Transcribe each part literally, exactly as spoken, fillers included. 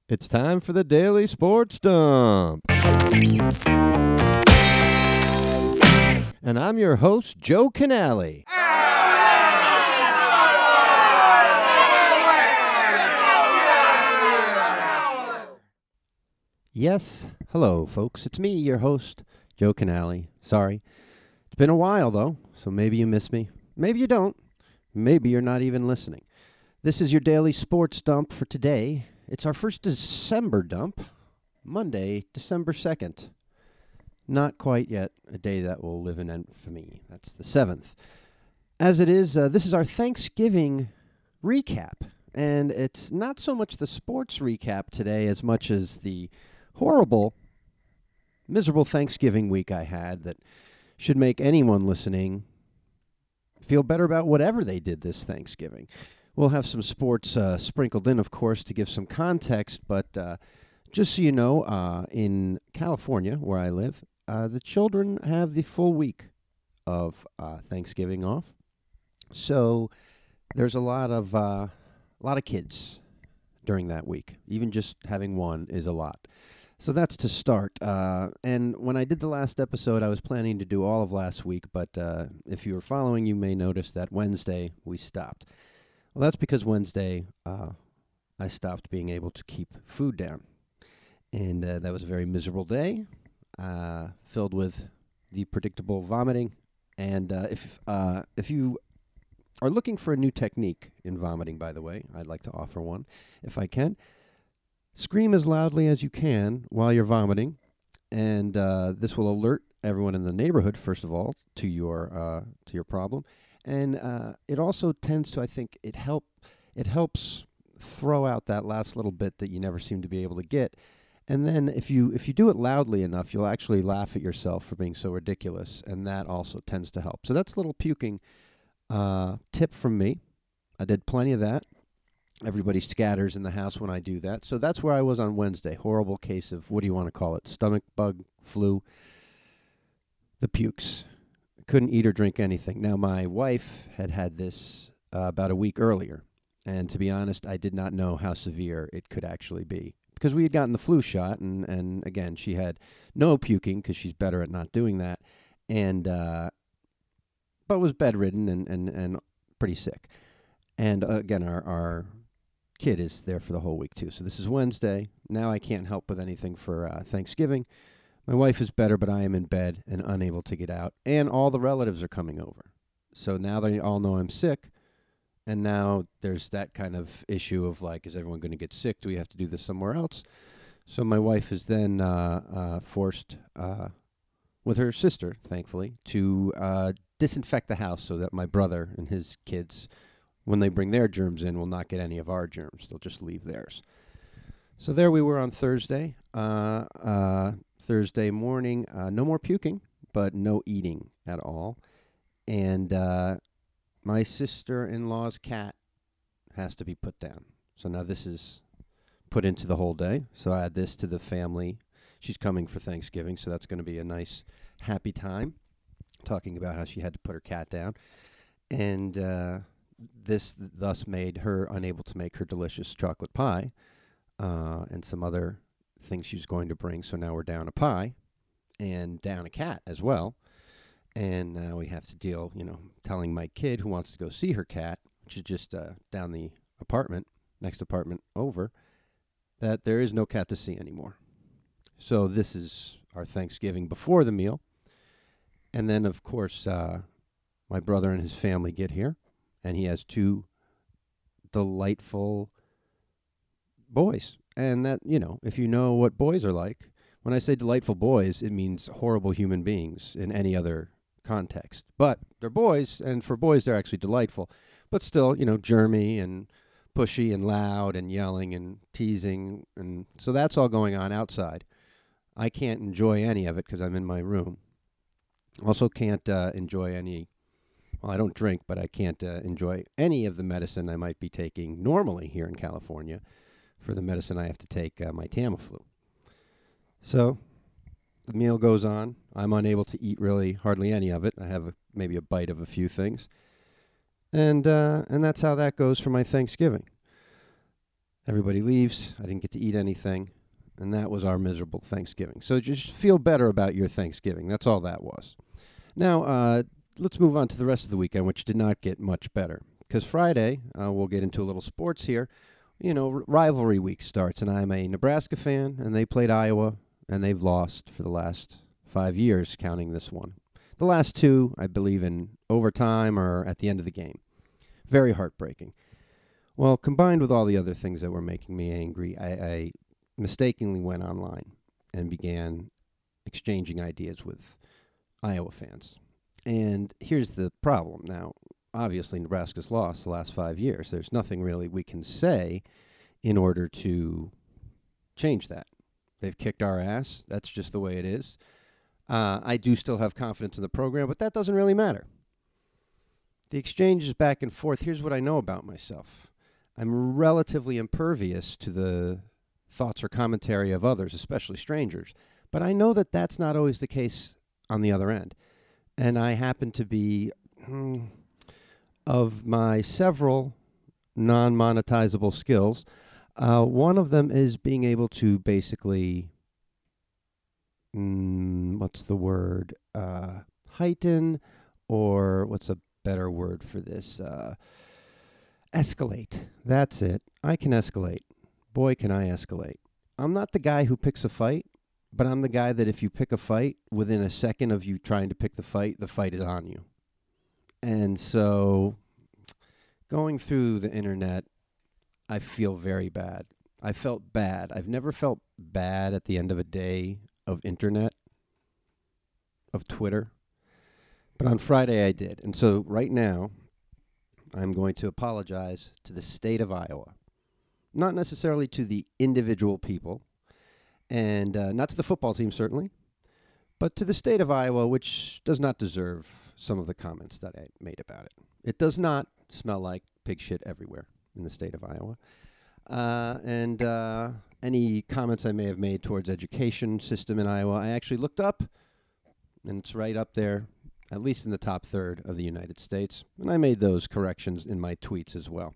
It's time for the Daily Sports Dump. And I'm your host, Joe Canale. Yes, hello, folks. It's me, your host, Joe Canale. Sorry. It's been a while, though, so maybe you miss me. Maybe you don't. Maybe you're not even listening. This is your Daily Sports Dump for today. It's our first December dump, Monday, December second. Not quite yet a day that will live in infamy. That's the seventh. As it is, uh, this is our Thanksgiving recap. And it's not so much the sports recap today as much as the horrible, miserable Thanksgiving week I had that should make anyone listening feel better about whatever they did this Thanksgiving. We'll have some sports uh, sprinkled in, of course, to give some context. But uh, just so you know, uh, in California, where I live, uh, the children have the full week of uh, Thanksgiving off. So there's a lot of uh, a lot of kids during that week. Even just having one is a lot. So that's to start. Uh, and when I did the last episode, I was planning to do all of last week. But uh, if you were following, you may notice that Wednesday we stopped. Well, that's because Wednesday uh, I stopped being able to keep food down. And uh, that was a very miserable day, uh, filled with the predictable vomiting. And uh, if uh, if you are looking for a new technique in vomiting, by the way, I'd like to offer one, if I can. Scream as loudly as you can while you're vomiting, and uh, this will alert everyone in the neighborhood, first of all, to your uh, to your problem. And uh, it also tends to, I think, it help it helps throw out that last little bit that you never seem to be able to get. And then if you if you do it loudly enough, you'll actually laugh at yourself for being so ridiculous, and that also tends to help. So that's a little puking uh, tip from me. I did plenty of that. Everybody scatters in the house when I do that. So that's where I was on Wednesday. Horrible case of, what do you want to call it? Stomach bug, flu, the pukes. Couldn't eat or drink anything. Now, my wife had had this uh, about a week earlier, and to be honest, I did not know how severe it could actually be, because we had gotten the flu shot, and, and again, she had no puking because she's better at not doing that, and uh, but was bedridden and, and, and pretty sick. And uh, again, our, our kid is there for the whole week, too. So this is Wednesday. Now I can't help with anything for uh, Thanksgiving. My wife is better, but I am in bed and unable to get out. And all the relatives are coming over. So now they all know I'm sick. And now there's that kind of issue of, like, is everyone going to get sick? Do we have to do this somewhere else? So my wife is then uh, uh, forced, uh, with her sister, thankfully, to uh, disinfect the house so that my brother and his kids, when they bring their germs in, will not get any of our germs. They'll just leave theirs. So there we were on Thursday. Uh, uh, Thursday morning, uh, no more puking, but no eating at all. And uh, my sister-in-law's cat has to be put down. So now this is put into the whole day. So I add this to the family. She's coming for Thanksgiving, so that's going to be a nice, happy time, talking about how she had to put her cat down. And uh, this th- thus made her unable to make her delicious chocolate pie uh, and some other things she's going to bring. So now we're down a pie and down a cat as well. And now we have to deal, you know, telling my kid who wants to go see her cat, which is just uh, down the apartment, next apartment over, that there is no cat to see anymore. So this is our Thanksgiving before the meal. And then, of course, uh, my brother and his family get here, and he has two delightful boys. And that, you know, if you know what boys are like, when I say delightful boys, it means horrible human beings in any other context. But they're boys, and for boys, they're actually delightful. But still, you know, germy and pushy and loud and yelling and teasing. And so that's all going on outside. I can't enjoy any of it because I'm in my room. Also can't uh, enjoy any, well, I don't drink, but I can't uh, enjoy any of the medicine I might be taking normally here in California. For the medicine I have to take, uh, my Tamiflu. So the meal goes on. I'm unable to eat really hardly any of it. I have a, maybe a bite of a few things. And uh, and that's how that goes for my Thanksgiving. Everybody leaves. I didn't get to eat anything. And that was our miserable Thanksgiving. So just feel better about your Thanksgiving. That's all that was. Now, uh, let's move on to the rest of the weekend, which did not get much better. Because Friday, uh, we'll get into a little sports here. You know, r- rivalry week starts, and I'm a Nebraska fan, and they played Iowa, and they've lost for the last five years, counting this one. The last two, I believe, in overtime or at the end of the game. Very heartbreaking. Well, combined with all the other things that were making me angry, I, I mistakenly went online and began exchanging ideas with Iowa fans. And here's the problem. Now, obviously, Nebraska's lost the last five years. There's nothing really we can say in order to change that. They've kicked our ass. That's just the way it is. Uh, I do still have confidence in the program, but that doesn't really matter. The exchanges back and forth, here's what I know about myself. I'm relatively impervious to the thoughts or commentary of others, especially strangers. But I know that that's not always the case on the other end. And I happen to be, hmm, of my several non-monetizable skills, uh, one of them is being able to basically, mm, what's the word, uh, heighten, or what's a better word for this, uh, escalate. That's it. I can escalate. Boy, can I escalate. I'm not the guy who picks a fight, but I'm the guy that if you pick a fight, within a second of you trying to pick the fight, the fight is on you. And so going through the internet, I feel very bad. I felt bad. I've never felt bad at the end of a day of internet, of Twitter. But on Friday I did. And so right now, I'm going to apologize to the state of Iowa. Not necessarily to the individual people, and uh, not to the football team, certainly, but to the state of Iowa, which does not deserve some of the comments that I made about it. It does not smell like pig shit everywhere in the state of Iowa. Uh, and uh, any comments I may have made towards education system in Iowa, I actually looked up, and it's right up there, at least in the top third of the United States. And I made those corrections in my tweets as well.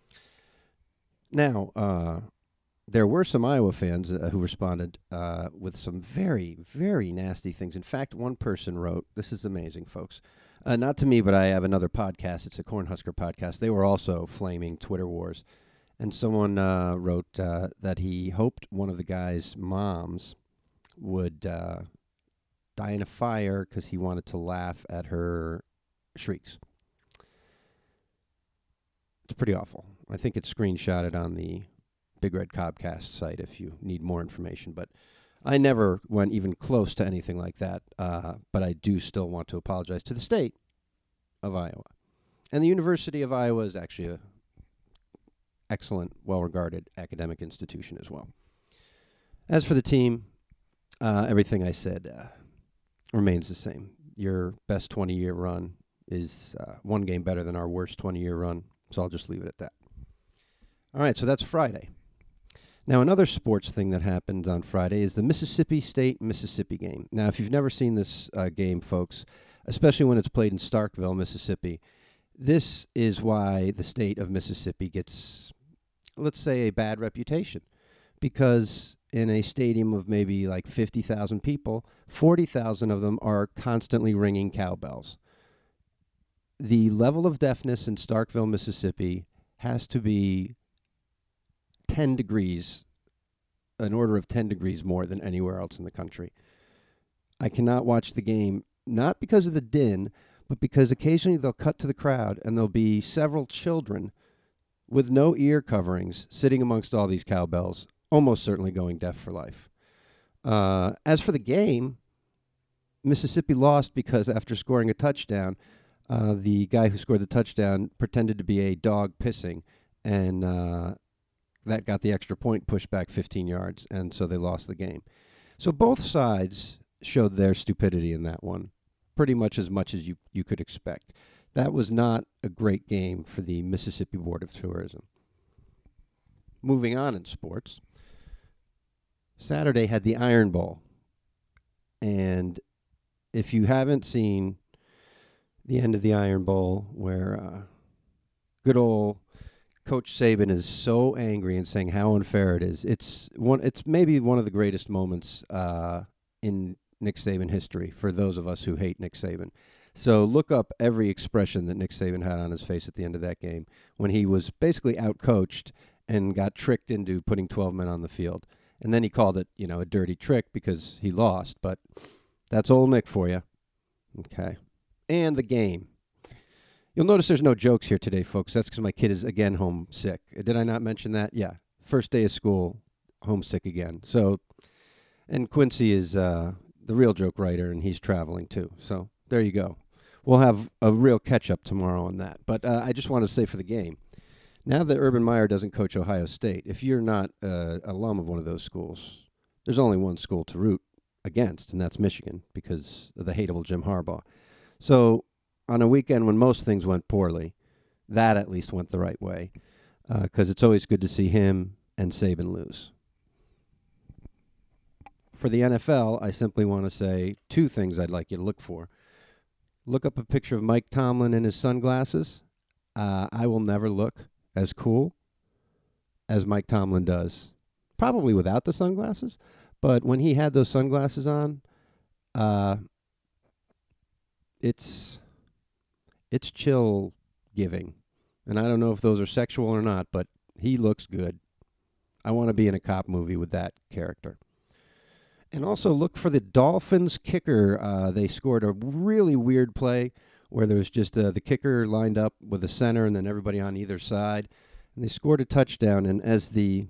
Now, uh, there were some Iowa fans uh, who responded uh, with some very, very nasty things. In fact, one person wrote, this is amazing, folks. Uh, not to me, but I have another podcast. It's a Cornhusker podcast. They were also flaming Twitter wars. And someone uh, wrote uh, that he hoped one of the guy's moms would uh, die in a fire because he wanted to laugh at her shrieks. It's pretty awful. I think it's screenshotted on the Big Red Cobcast site if you need more information. But I never went even close to anything like that. Uh, but I do still want to apologize to the state of Iowa. And the University of Iowa is actually a excellent, well-regarded academic institution as well. As for the team, uh, everything I said uh, remains the same. Your best twenty-year run is uh, one game better than our worst twenty-year run, so I'll just leave it at that. All right, so that's Friday. Now, another sports thing that happened on Friday is the Mississippi State-Mississippi game. Now, if you've never seen this uh, game, folks, especially when it's played in Starkville, Mississippi, this is why the state of Mississippi gets, let's say, a bad reputation. Because in a stadium of maybe like fifty thousand people, forty thousand of them are constantly ringing cowbells. The level of deafness in Starkville, Mississippi has to be ten degrees, an order of ten degrees more than anywhere else in the country. I cannot watch the game, not because of the din, but because occasionally they'll cut to the crowd and there'll be several children with no ear coverings sitting amongst all these cowbells, almost certainly going deaf for life. Uh, as for the game, Mississippi lost because after scoring a touchdown, uh, the guy who scored the touchdown pretended to be a dog pissing, and uh, that got the extra point pushed back fifteen yards, and so they lost the game. So both sides showed their stupidity in that one, pretty much as much as you, you could expect. That was not a great game for the Mississippi Board of Tourism. Moving on in sports, Saturday had the Iron Bowl. And if you haven't seen the end of the Iron Bowl, where uh, good old Coach Saban is so angry and saying how unfair it is. It's one. It's maybe one of the greatest moments uh, in Nick Saban history for those of us who hate Nick Saban. So look up every expression that Nick Saban had on his face at the end of that game when he was basically outcoached and got tricked into putting twelve men on the field. And then he called it, you know, a dirty trick because he lost. But that's old Nick for you. Okay. And the game. You'll notice there's no jokes here today, folks. That's because my kid is, again, homesick. Did I not mention that? Yeah. First day of school, homesick again. So, and Quincy is uh, the real joke writer, and he's traveling too. So there you go. We'll have a real catch-up tomorrow on that. But uh, I just want to say for the game, now that Urban Meyer doesn't coach Ohio State, if you're not an uh, alum of one of those schools, there's only one school to root against, and that's Michigan because of the hateable Jim Harbaugh. So on a weekend when most things went poorly, that at least went the right way because uh, it's always good to see him and Saban lose. For the N F L, I simply want to say two things I'd like you to look for. Look up a picture of Mike Tomlin in his sunglasses. Uh, I will never look as cool as Mike Tomlin does. Probably without the sunglasses, but when he had those sunglasses on, uh, it's it's chill giving. And I don't know if those are sexual or not, but he looks good. I want to be in a cop movie with that character. And also look for the Dolphins kicker. Uh, they scored a really weird play where there was just uh, the kicker lined up with the center and then everybody on either side. And they scored a touchdown. And as the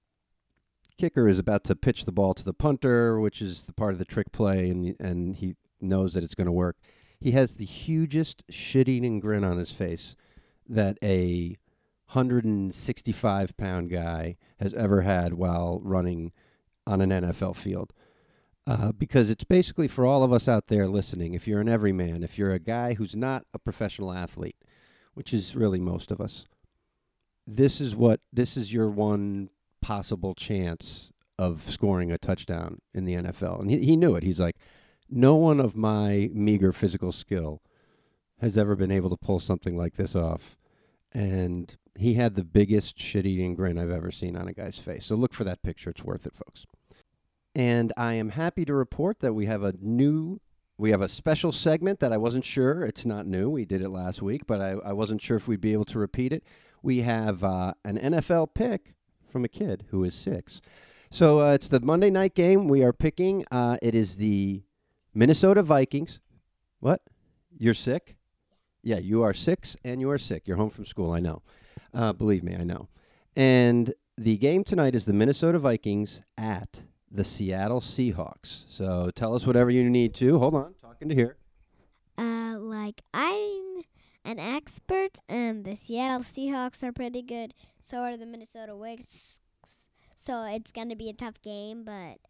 kicker is about to pitch the ball to the punter, which is the part of the trick play, and and he knows that it's going to work, he has the hugest shit-eating grin on his face that a one hundred sixty-five pound guy has ever had while running on an N F L field. Uh, because it's basically for all of us out there listening, if you're an everyman, if you're a guy who's not a professional athlete, which is really most of us, this is what this is your one possible chance of scoring a touchdown in the N F L. And he, he knew it. He's like, no one of my meager physical skill has ever been able to pull something like this off. And he had the biggest shit-eating grin I've ever seen on a guy's face. So look for that picture. It's worth it, folks. And I am happy to report that we have a new, we have a special segment that I wasn't sure. It's not new. We did it last week, but I, I wasn't sure if we'd be able to repeat it. We have uh, an N F L pick from a kid who is six. So uh, it's the Monday night game we are picking. Uh, it is the Minnesota Vikings. What? You're sick? Yeah, you are six and you are sick. You're home from school, I know. Uh, believe me, I know. And the game tonight is the Minnesota Vikings at the Seattle Seahawks. So tell us whatever you need to. Hold on, talking to here. Uh, like, I'm an expert, and the Seattle Seahawks are pretty good. So are the Minnesota Vikings. So it's going to be a tough game, but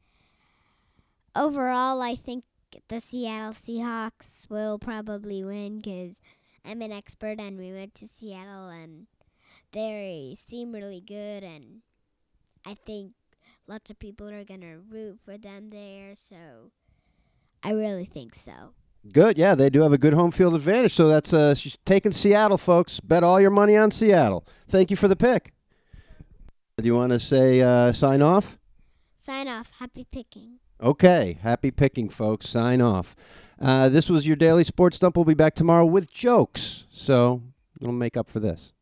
overall, I think the Seattle Seahawks will probably win because I'm an expert, and we went to Seattle, and they seem really good, and I think lots of people are going to root for them there, so I really think so. Good, yeah, they do have a good home field advantage, so that's uh, she's taking Seattle, folks. Bet all your money on Seattle. Thank you for the pick. Do you want to say uh, sign off? Sign off. Happy picking. Okay, happy picking, folks. Sign off. Uh, this was your Daily Sports Dump. We'll be back tomorrow with jokes, so it'll make up for this.